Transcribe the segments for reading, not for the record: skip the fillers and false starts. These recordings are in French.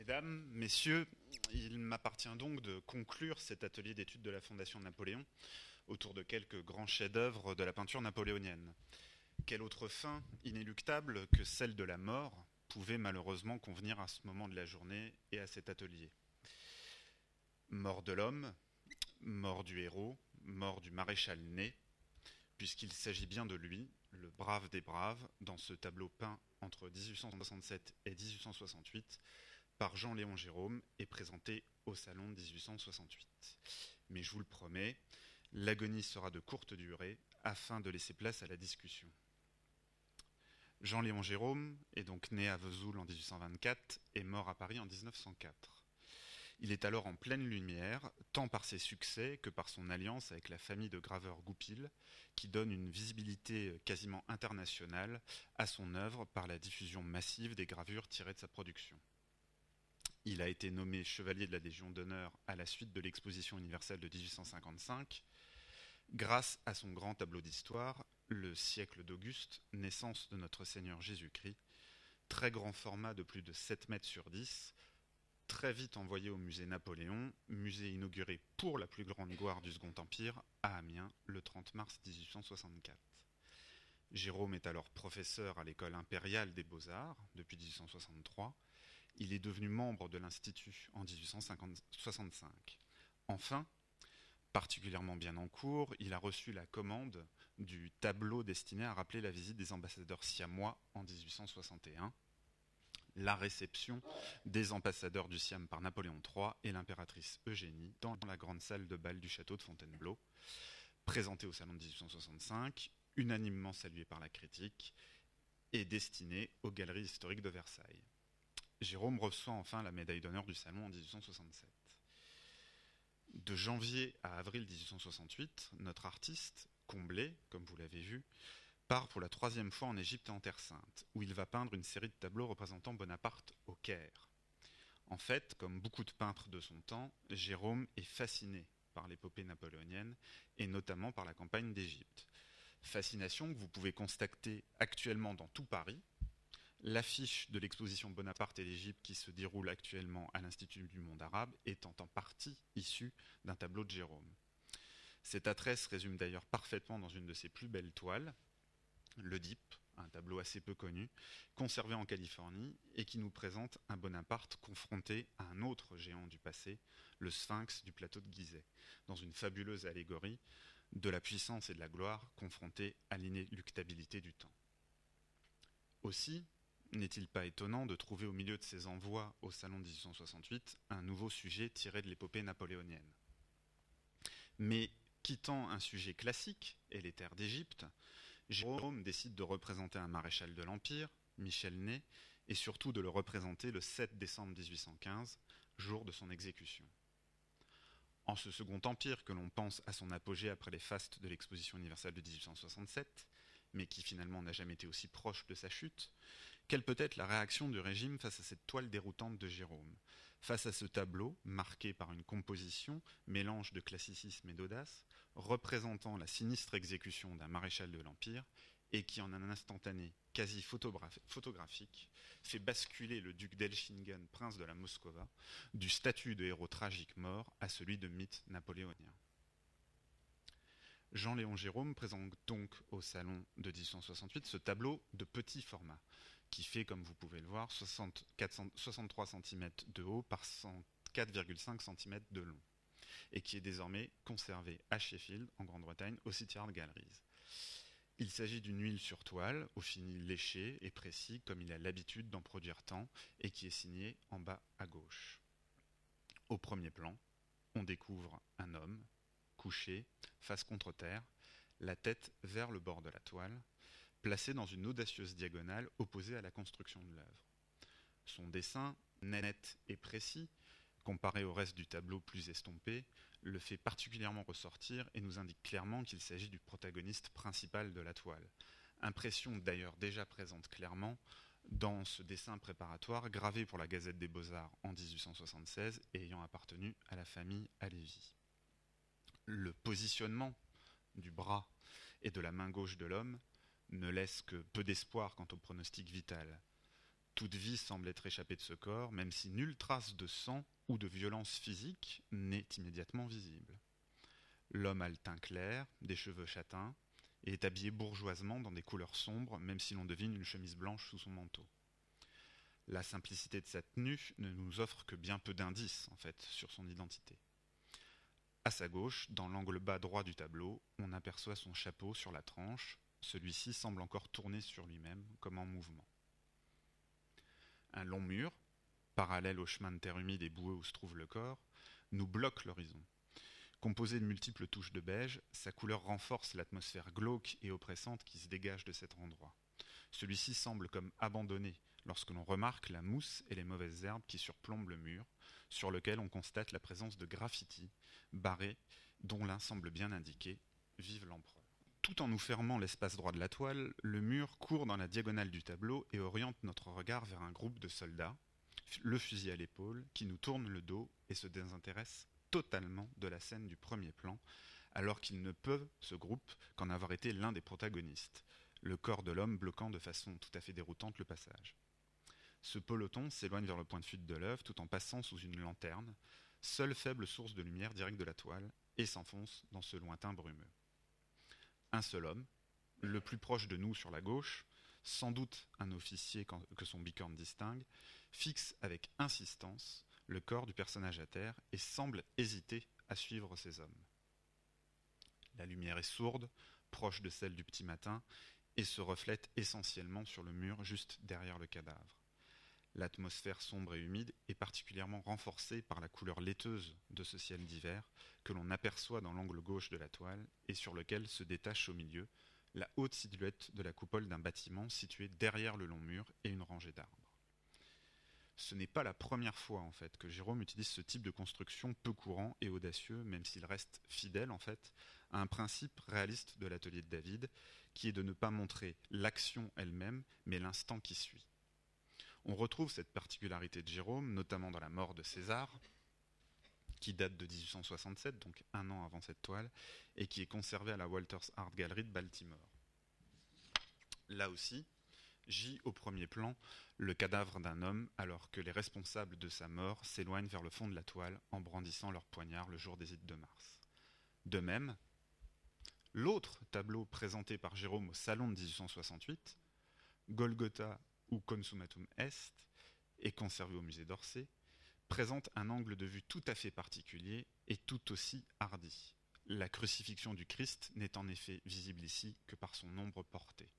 Mesdames, Messieurs, il m'appartient donc de conclure cet atelier d'études de la Fondation Napoléon autour de quelques grands chefs-d'œuvre de la peinture napoléonienne. Quelle autre fin inéluctable que celle de la mort pouvait malheureusement convenir à ce moment de la journée et à cet atelier? Mort de l'homme, mort du héros, mort du maréchal Ney, puisqu'il s'agit bien de lui, le brave des braves, dans ce tableau peint entre 1867 et 1868 par Jean-Léon Gérôme et présenté au Salon de 1868. Mais je vous le promets, l'agonie sera de courte durée afin de laisser place à la discussion. Jean-Léon Gérôme est donc né à Vesoul en 1824 et mort à Paris en 1904. Il est alors en pleine lumière, tant par ses succès que par son alliance avec la famille de graveurs Goupil, qui donne une visibilité quasiment internationale à son œuvre par la diffusion massive des gravures tirées de sa production. Il a été nommé chevalier de la Légion d'honneur à la suite de l'exposition universelle de 1855, grâce à son grand tableau d'histoire, Le siècle d'Auguste, naissance de notre Seigneur Jésus-Christ, très grand format de plus de 7 mètres sur 10, très vite envoyé au musée Napoléon, musée inauguré pour la plus grande gloire du Second Empire à Amiens le 30 mars 1864. Jérôme est alors professeur à l'école impériale des Beaux-Arts depuis 1863. Il est devenu membre de l'Institut en 1865. Enfin, particulièrement bien en cours, il a reçu la commande du tableau destiné à rappeler la visite des ambassadeurs siamois en 1861, la réception des ambassadeurs du Siam par Napoléon III et l'impératrice Eugénie dans la grande salle de bal du château de Fontainebleau, présenté au salon de 1865, unanimement salué par la critique et destiné aux galeries historiques de Versailles. Jérôme reçoit enfin la médaille d'honneur du Salon en 1867. De janvier à avril 1868, notre artiste, comblé, comme vous l'avez vu, part pour la 3e fois en Égypte et en Terre Sainte, où il va peindre une série de tableaux représentant Bonaparte au Caire. En fait, comme beaucoup de peintres de son temps, Jérôme est fasciné par l'épopée napoléonienne et notamment par la campagne d'Égypte. Fascination que vous pouvez constater actuellement dans tout Paris. L'affiche de l'exposition Bonaparte et l'Égypte qui se déroule actuellement à l'Institut du monde arabe étant en partie issue d'un tableau de Jérôme. Cet attrait se résume d'ailleurs parfaitement dans une de ses plus belles toiles, l'Oedipe, un tableau assez peu connu, conservé en Californie et qui nous présente un Bonaparte confronté à un autre géant du passé, le Sphinx du plateau de Gizeh, dans une fabuleuse allégorie de la puissance et de la gloire confrontée à l'inéluctabilité du temps. Aussi, n'est-il pas étonnant de trouver au milieu de ces envois au Salon de 1868 un nouveau sujet tiré de l'épopée napoléonienne? Mais quittant un sujet classique et les terres d'Égypte, Jérôme décide de représenter un maréchal de l'Empire, Michel Ney, et surtout de le représenter le 7 décembre 1815, jour de son exécution. En ce Second Empire que l'on pense à son apogée après les fastes de l'exposition universelle de 1867, mais qui finalement n'a jamais été aussi proche de sa chute, quelle peut être la réaction du régime face à cette toile déroutante de Jérôme, face à ce tableau marqué par une composition, mélange de classicisme et d'audace, représentant la sinistre exécution d'un maréchal de l'Empire, et qui en un instantané quasi photographique fait basculer le duc d'Elchingen, prince de la Moscova, du statut de héros tragique mort à celui de mythe napoléonien. Jean-Léon Gérôme présente donc au salon de 1868 ce tableau de petit format, qui fait, comme vous pouvez le voir, 63 cm de haut par 4,5 cm de long, et qui est désormais conservé à Sheffield, en Grande-Bretagne, au City Art Galleries. Il s'agit d'une huile sur toile, au fini léché et précis, comme il a l'habitude d'en produire tant, et qui est signé en bas à gauche. Au premier plan, on découvre un homme, couché, face contre terre, la tête vers le bord de la toile, placé dans une audacieuse diagonale opposée à la construction de l'œuvre. Son dessin, net et précis, comparé au reste du tableau plus estompé, le fait particulièrement ressortir et nous indique clairement qu'il s'agit du protagoniste principal de la toile. Impression d'ailleurs déjà présente clairement dans ce dessin préparatoire gravé pour la Gazette des Beaux-Arts en 1876 et ayant appartenu à la famille Halévy. Le positionnement du bras et de la main gauche de l'homme ne laisse que peu d'espoir quant au pronostic vital. Toute vie semble être échappée de ce corps, même si nulle trace de sang ou de violence physique n'est immédiatement visible. L'homme a le teint clair, des cheveux châtains, et est habillé bourgeoisement dans des couleurs sombres, même si l'on devine une chemise blanche sous son manteau. La simplicité de sa tenue ne nous offre que bien peu d'indices, en fait, sur son identité. À sa gauche, dans l'angle bas droit du tableau, on aperçoit son chapeau sur la tranche. Celui-ci semble encore tourné sur lui-même, comme en mouvement. Un long mur, parallèle au chemin de terre humide et boueux où se trouve le corps, nous bloque l'horizon. Composé de multiples touches de beige, sa couleur renforce l'atmosphère glauque et oppressante qui se dégage de cet endroit. Celui-ci semble comme abandonné lorsque l'on remarque la mousse et les mauvaises herbes qui surplombent le mur, sur lequel on constate la présence de graffitis, barrés, dont l'un semble bien indiquer « Vive l'empereur ». Tout en nous fermant l'espace droit de la toile, le mur court dans la diagonale du tableau et oriente notre regard vers un groupe de soldats, le fusil à l'épaule, qui nous tournent le dos et se désintéressent totalement de la scène du premier plan, alors qu'il ne peut, ce groupe, qu'en avoir été l'un des protagonistes, le corps de l'homme bloquant de façon tout à fait déroutante le passage. Ce peloton s'éloigne vers le point de fuite de l'œuvre tout en passant sous une lanterne, seule faible source de lumière directe de la toile, et s'enfonce dans ce lointain brumeux. Un seul homme, le plus proche de nous sur la gauche, sans doute un officier que son bicorne distingue, fixe avec insistance le corps du personnage à terre et semble hésiter à suivre ces hommes. La lumière est sourde, proche de celle du petit matin, et se reflète essentiellement sur le mur juste derrière le cadavre. L'atmosphère sombre et humide est particulièrement renforcée par la couleur laiteuse de ce ciel d'hiver que l'on aperçoit dans l'angle gauche de la toile et sur lequel se détache au milieu la haute silhouette de la coupole d'un bâtiment situé derrière le long mur et une rangée d'arbres. Ce n'est pas la première fois en fait que Gérôme utilise ce type de construction peu courant et audacieux, même s'il reste fidèle en fait à un principe réaliste de l'atelier de David, qui est de ne pas montrer l'action elle-même, mais l'instant qui suit. On retrouve cette particularité de Gérôme, notamment dans La mort de César, qui date de 1867, donc un an avant cette toile, et qui est conservée à la Walters Art Gallery de Baltimore. Là aussi, gît au premier plan le cadavre d'un homme, alors que les responsables de sa mort s'éloignent vers le fond de la toile en brandissant leur poignard le jour des Ides de mars. De même, l'autre tableau présenté par Gérôme au Salon de 1868, Golgotha ou Consummatum Est, et conservé au musée d'Orsay, présente un angle de vue tout à fait particulier et tout aussi hardi. La crucifixion du Christ n'est en effet visible ici que par son ombre portée.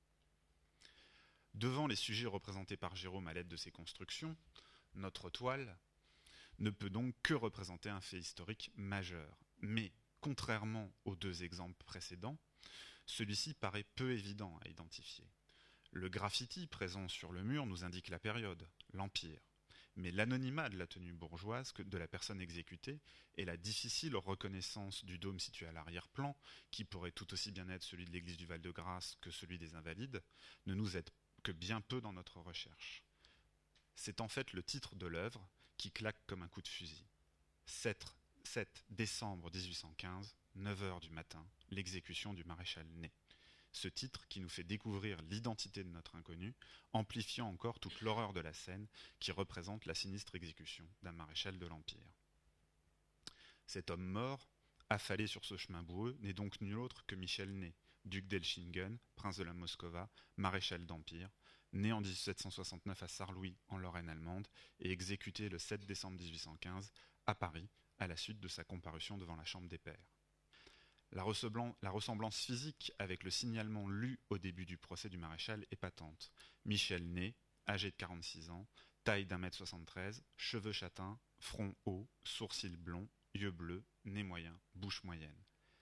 Devant les sujets représentés par Gérôme à l'aide de ses constructions, notre toile ne peut donc que représenter un fait historique majeur. Mais, contrairement aux deux exemples précédents, celui-ci paraît peu évident à identifier. Le graffiti présent sur le mur nous indique la période, l'Empire. Mais l'anonymat de la tenue bourgeoise de la personne exécutée et la difficile reconnaissance du dôme situé à l'arrière-plan, qui pourrait tout aussi bien être celui de l'église du Val-de-Grâce que celui des Invalides, ne nous aide que bien peu dans notre recherche. C'est en fait le titre de l'œuvre qui claque comme un coup de fusil. 7 décembre 1815, 9 heures du matin, l'exécution du maréchal Ney. Ce titre qui nous fait découvrir l'identité de notre inconnu, amplifiant encore toute l'horreur de la scène qui représente la sinistre exécution d'un maréchal de l'Empire. Cet homme mort, affalé sur ce chemin boueux, n'est donc nul autre que Michel Ney, duc d'Elchingen, prince de la Moscova, maréchal d'Empire, né en 1769 à Sarrelouis, en Lorraine allemande, et exécuté le 7 décembre 1815 à Paris, à la suite de sa comparution devant la Chambre des Pairs. La ressemblance physique avec le signalement lu au début du procès du maréchal est patente. Michel Ney, âgé de 46 ans, taille d'1m73, cheveux châtains, front haut, sourcils blonds, yeux bleus, nez moyen, bouche moyenne.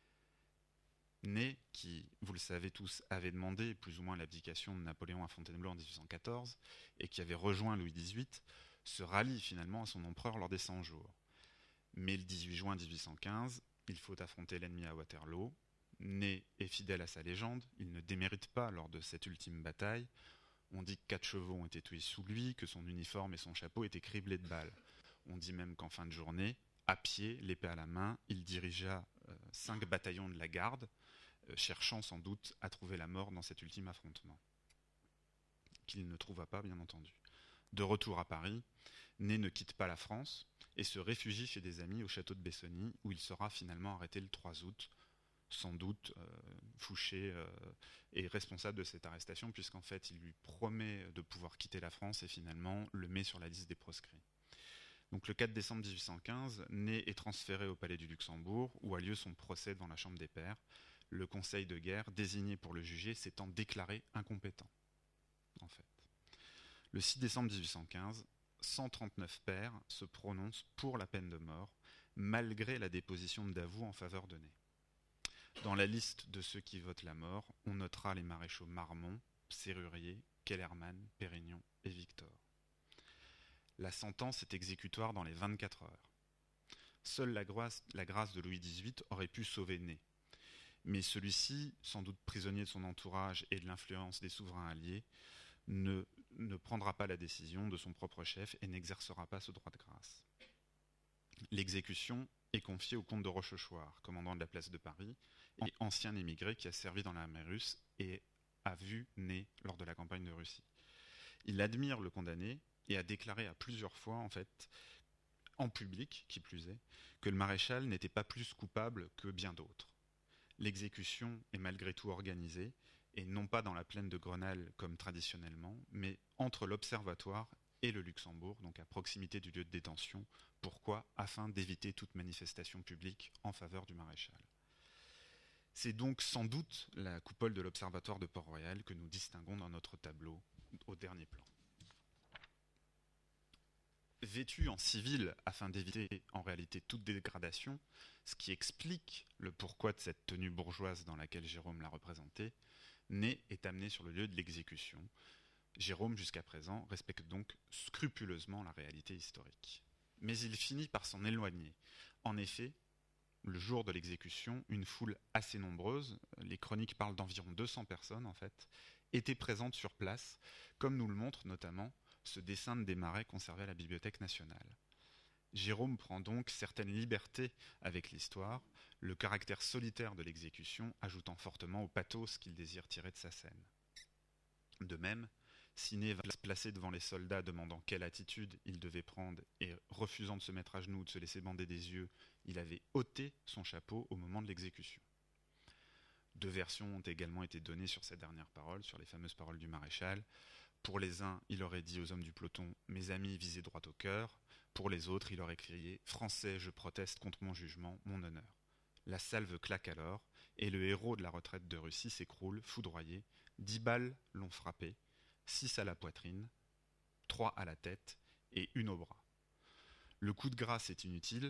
Ney, qui, vous le savez tous, avait demandé plus ou moins l'abdication de Napoléon à Fontainebleau en 1814 et qui avait rejoint Louis XVIII, se rallie finalement à son empereur lors des 100 jours. Mais le 18 juin 1815, il faut affronter l'ennemi à Waterloo. Ney est fidèle à sa légende, il ne démérite pas lors de cette ultime bataille. On dit que 4 chevaux ont été tués sous lui, que son uniforme et son chapeau étaient criblés de balles. On dit même qu'en fin de journée, à pied, l'épée à la main, il dirigea 5 bataillons de la garde, cherchant sans doute à trouver la mort dans cet ultime affrontement. Qu'il ne trouva pas, bien entendu. De retour à Paris, Ney ne quitte pas la France et se réfugie chez des amis au château de Bessonny, où il sera finalement arrêté le 3 août. Sans doute, Fouché est responsable de cette arrestation, puisqu'en fait, il lui promet de pouvoir quitter la France et finalement le met sur la liste des proscrits. Donc le 4 décembre 1815, Ney est transféré au palais du Luxembourg, où a lieu son procès devant la Chambre des Pairs, le conseil de guerre désigné pour le juger s'étant déclaré incompétent. En fait. Le 6 décembre 1815, 139 pairs se prononcent pour la peine de mort, malgré la déposition d'aveux en faveur de Ney. Dans la liste de ceux qui votent la mort, on notera les maréchaux Marmont, Sérurier, Kellermann, Pérignon et Victor. La sentence est exécutoire dans les 24 heures. Seule la grâce de Louis XVIII aurait pu sauver Ney. Mais celui-ci, sans doute prisonnier de son entourage et de l'influence des souverains alliés, ne prendra pas la décision de son propre chef et n'exercera pas ce droit de grâce. L'exécution est confiée au comte de Rochechouart, commandant de la place de Paris, et ancien émigré qui a servi dans l'armée russe et a vu Ney lors de la campagne de Russie. Il admire le condamné et a déclaré à plusieurs fois, en fait, en public, qui plus est, que le maréchal n'était pas plus coupable que bien d'autres. L'exécution est malgré tout organisée, et non pas dans la plaine de Grenelle comme traditionnellement, mais entre l'Observatoire et le Luxembourg, donc à proximité du lieu de détention. Pourquoi ? Afin d'éviter toute manifestation publique en faveur du maréchal. C'est donc sans doute la coupole de l'Observatoire de Port-Royal que nous distinguons dans notre tableau au dernier plan. Vêtu en civil afin d'éviter en réalité toute dégradation, ce qui explique le pourquoi de cette tenue bourgeoise dans laquelle Jérôme l'a représenté, Ney est amené sur le lieu de l'exécution. Jérôme, jusqu'à présent, respecte donc scrupuleusement la réalité historique. Mais il finit par s'en éloigner. En effet, le jour de l'exécution, une foule assez nombreuse, les chroniques parlent d'environ 200 personnes en fait, étaient présentes sur place, comme nous le montre notamment ce dessin de Desmarets conservé à la Bibliothèque nationale. Jérôme prend donc certaines libertés avec l'histoire, le caractère solitaire de l'exécution ajoutant fortement au pathos qu'il désire tirer de sa scène. De même, si Ney va se placer devant les soldats demandant quelle attitude il devait prendre et refusant de se mettre à genoux ou de se laisser bander des yeux, il avait ôté son chapeau au moment de l'exécution. Deux versions ont également été données sur cette dernière parole, sur les fameuses paroles du maréchal. Pour les uns, il aurait dit aux hommes du peloton « Mes amis, visez droit au cœur ». Pour les autres, il aurait crié « Français, je proteste contre mon jugement, mon honneur ». La salve claque alors, et le héros de la retraite de Russie s'écroule, foudroyé. 10 balles l'ont frappé, 6 à la poitrine, 3 à la tête et 1 au bras. Le coup de grâce est inutile,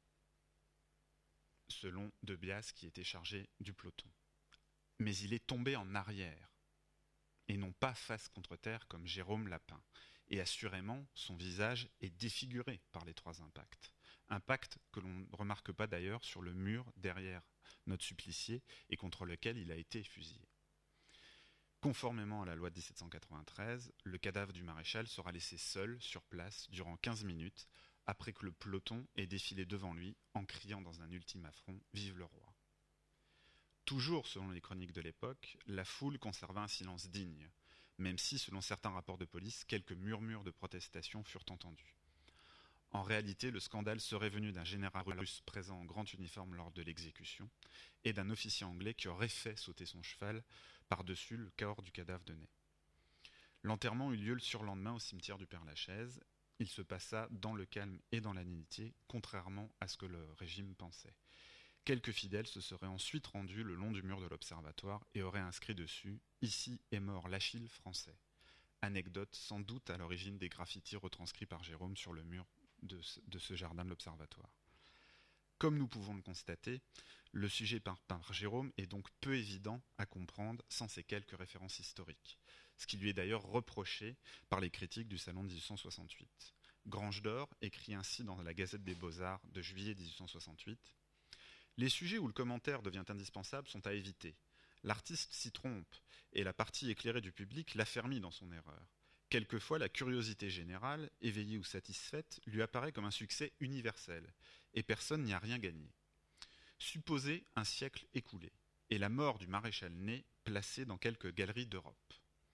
selon De Bias qui était chargé du peloton. Mais il est tombé en arrière, et non pas face contre terre comme Jérôme l'a peint. Et assurément, son visage est défiguré par les 3 impacts. Impact que l'on ne remarque pas d'ailleurs sur le mur derrière notre supplicié et contre lequel il a été fusillé. Conformément à la loi de 1793, le cadavre du maréchal sera laissé seul sur place durant 15 minutes après que le peloton ait défilé devant lui en criant dans un ultime affront « Vive le roi ». Toujours selon les chroniques de l'époque, la foule conserva un silence digne, même si, selon certains rapports de police, quelques murmures de protestation furent entendus. En réalité, le scandale serait venu d'un général russe présent en grand uniforme lors de l'exécution et d'un officier anglais qui aurait fait sauter son cheval par-dessus le corps du cadavre de Ney. L'enterrement eut lieu le surlendemain au cimetière du Père-Lachaise. Il se passa dans le calme et dans l'amitié, contrairement à ce que le régime pensait. Quelques fidèles se seraient ensuite rendus le long du mur de l'Observatoire et auraient inscrit dessus « Ici est mort l'Achille français ». Anecdote sans doute à l'origine des graffitis retranscrits par Jérôme sur le mur de ce jardin de l'Observatoire. Comme nous pouvons le constater, le sujet peint par Jérôme est donc peu évident à comprendre sans ces quelques références historiques, ce qui lui est d'ailleurs reproché par les critiques du Salon de 1868. Grange d'Or écrit ainsi dans la Gazette des Beaux-Arts de juillet 1868 : « Les sujets où le commentaire devient indispensable sont à éviter. L'artiste s'y trompe, et la partie éclairée du public l'affermit dans son erreur. Quelquefois, la curiosité générale, éveillée ou satisfaite, lui apparaît comme un succès universel, et personne n'y a rien gagné. Supposez un siècle écoulé, et la mort du maréchal Ney placée dans quelques galeries d'Europe.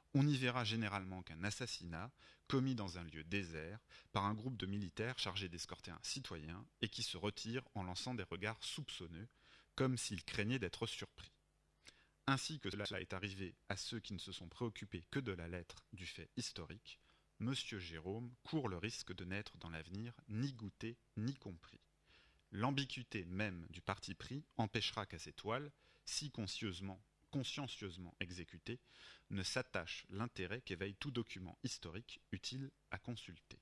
On n'y verra généralement qu'un assassinat commis dans un lieu désert par un groupe de militaires chargés d'escorter un citoyen et qui se retire en lançant des regards soupçonneux, comme s'ils craignaient d'être surpris. Ainsi que cela est arrivé à ceux qui ne se sont préoccupés que de la lettre du fait historique, M. Jérôme court le risque de n'être dans l'avenir ni goûté ni compris. L'ambiguïté même du parti pris empêchera qu'à ces toiles, si consciencieusement exécutées, ne s'attache l'intérêt qu'éveille tout document historique utile à consulter.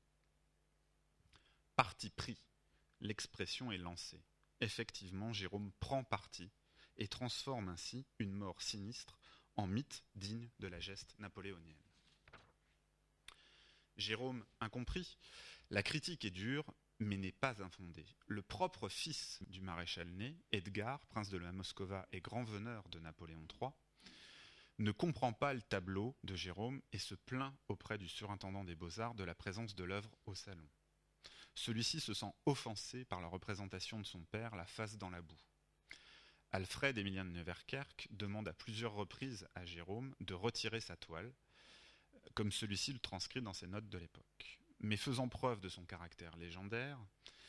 Parti pris, l'expression est lancée. Effectivement, Jérôme prend parti et transforme ainsi une mort sinistre en mythe digne de la geste napoléonienne. Jérôme incompris, la critique est dure, mais n'est pas infondée. Le propre fils du maréchal Ney, Edgar, prince de la Moscova et grand veneur de Napoléon III, ne comprend pas le tableau de Jérôme et se plaint auprès du surintendant des Beaux-Arts de la présence de l'œuvre au salon. Celui-ci se sent offensé par la représentation de son père, la face dans la boue. Alfred Émilien de Neuwerkerque demande à plusieurs reprises à Jérôme de retirer sa toile, comme celui-ci le transcrit dans ses notes de l'époque. Mais faisant preuve de son caractère légendaire,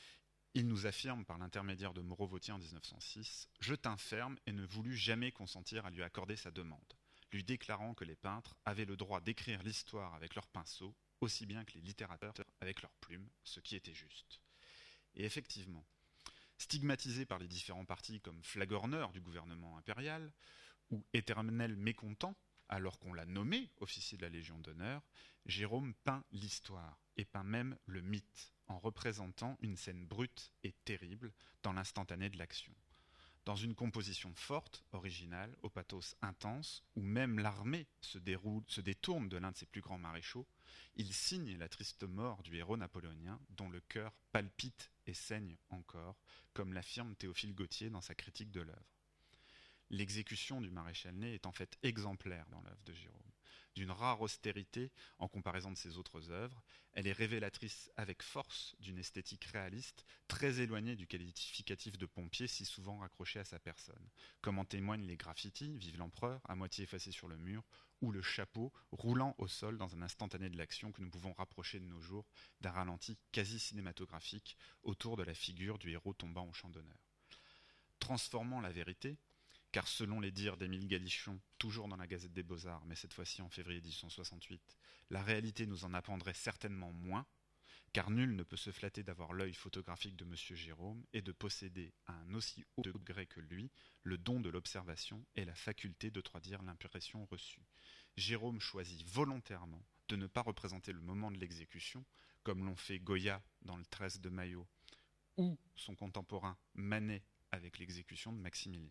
il nous affirme par l'intermédiaire de Moreau Vautier en 1906 « Je t'inferme et ne voulut jamais consentir à lui accorder sa demande, lui déclarant que les peintres avaient le droit d'écrire l'histoire avec leurs pinceaux, aussi bien que les littérateurs avec leurs plumes, ce qui était juste. » Et effectivement, stigmatisé par les différents partis comme flagorneur du gouvernement impérial ou éternel mécontent, alors qu'on l'a nommé officier de la Légion d'honneur, Jérôme peint l'histoire et peint même le mythe en représentant une scène brute et terrible dans l'instantané de l'action. Dans une composition forte, originale, au pathos intense, où même l'armée se détourne de l'un de ses plus grands maréchaux, il signe la triste mort du héros napoléonien dont le cœur palpite et saigne encore, comme l'affirme Théophile Gautier dans sa critique de l'œuvre. L'exécution du maréchal Ney est en fait exemplaire dans l'œuvre de Jérôme. D'une rare austérité en comparaison de ses autres œuvres, elle est révélatrice avec force d'une esthétique réaliste très éloignée du qualificatif de pompier si souvent raccroché à sa personne, comme en témoignent les graffitis, Vive l'empereur, à moitié effacés sur le mur, ou le chapeau roulant au sol dans un instantané de l'action que nous pouvons rapprocher de nos jours d'un ralenti quasi cinématographique autour de la figure du héros tombant au champ d'honneur. Transformant la vérité, car selon les dires d'Émile Galichon, toujours dans la Gazette des Beaux-Arts, mais cette fois-ci en février 1868, la réalité nous en apprendrait certainement moins, car nul ne peut se flatter d'avoir l'œil photographique de M. Jérôme et de posséder à un aussi haut degré que lui le don de l'observation et la faculté de traduire l'impression reçue. Jérôme choisit volontairement de ne pas représenter le moment de l'exécution, comme l'ont fait Goya dans le 13 de Maillot, ou son contemporain Manet avec l'exécution de Maximilien.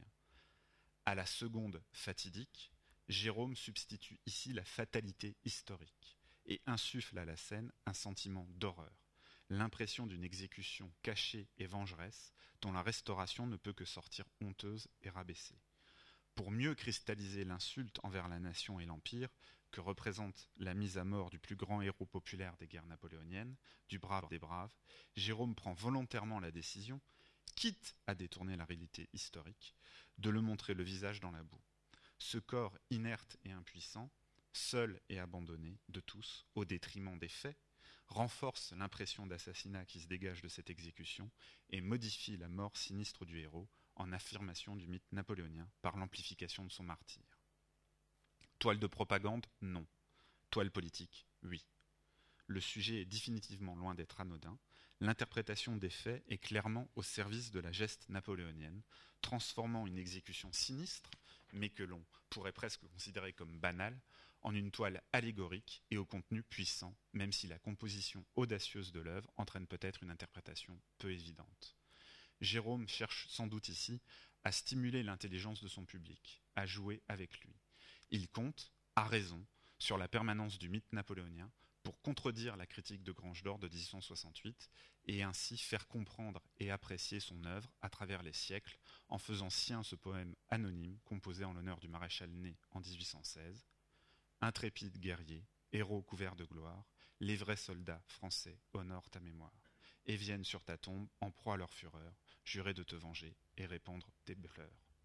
À la seconde fatidique, Jérôme substitue ici la fatalité historique et insuffle à la scène un sentiment d'horreur, l'impression d'une exécution cachée et vengeresse dont la restauration ne peut que sortir honteuse et rabaissée. Pour mieux cristalliser l'insulte envers la nation et l'Empire que représente la mise à mort du plus grand héros populaire des guerres napoléoniennes, du brave des braves, Jérôme prend volontairement la décision, quitte à détourner la réalité historique, de le montrer le visage dans la boue. Ce corps inerte et impuissant, seul et abandonné de tous, au détriment des faits, renforce l'impression d'assassinat qui se dégage de cette exécution et modifie la mort sinistre du héros en affirmation du mythe napoléonien par l'amplification de son martyre. Toile de propagande, non. Toile politique, oui. Le sujet est définitivement loin d'être anodin. L'interprétation des faits est clairement au service de la geste napoléonienne, transformant une exécution sinistre, mais que l'on pourrait presque considérer comme banale, en une toile allégorique et au contenu puissant, même si la composition audacieuse de l'œuvre entraîne peut-être une interprétation peu évidente. Jérôme cherche sans doute ici à stimuler l'intelligence de son public, à jouer avec lui. Il compte, à raison, sur la permanence du mythe napoléonien pour contredire la critique de Grange d'Or de 1868 et ainsi faire comprendre et apprécier son œuvre à travers les siècles en faisant sien ce poème anonyme composé en l'honneur du maréchal Ney en 1816. Intrépide guerrier, héros couvert de gloire, les vrais soldats français honorent ta mémoire et viennent sur ta tombe en proie à leur fureur, jurer de te venger et répandre tes pleurs.